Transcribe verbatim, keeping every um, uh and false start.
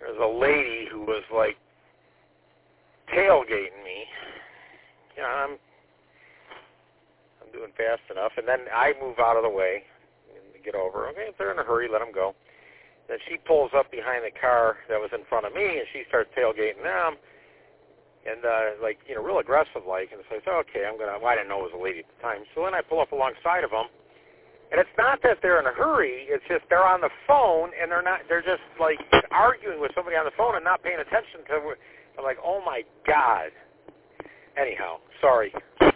there's a lady who was like tailgating me. You know, I'm I'm doing fast enough, and then I move out of the way and get over. Okay, if they're in a hurry, let them go. Then she pulls up behind the car that was in front of me, and she starts tailgating them, and uh, like you know, real aggressive like. And so I said, okay, I'm gonna. Well, I didn't know it was a lady at the time. So then I pull up alongside of them. And it's not that they're in a hurry. It's just they're on the phone, and they're not. They're just like arguing with somebody on the phone and not paying attention to. I'm like, oh my God. Anyhow, sorry.